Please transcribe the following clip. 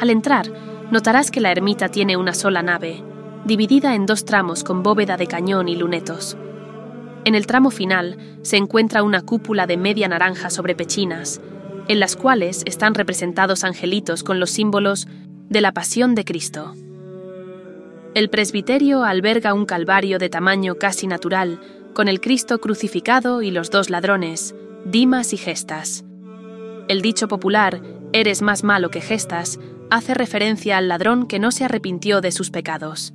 Al entrar, notarás que la ermita tiene una sola nave, dividida en 2 tramos con bóveda de cañón y lunetos. En el tramo final se encuentra una cúpula de media naranja sobre pechinas, en las cuales están representados angelitos con los símbolos de la Pasión de Cristo. El presbiterio alberga un calvario de tamaño casi natural, con el Cristo crucificado y los 2 ladrones, Dimas y Gestas. El dicho popular, «eres más malo que Gestas», hace referencia al ladrón que no se arrepintió de sus pecados.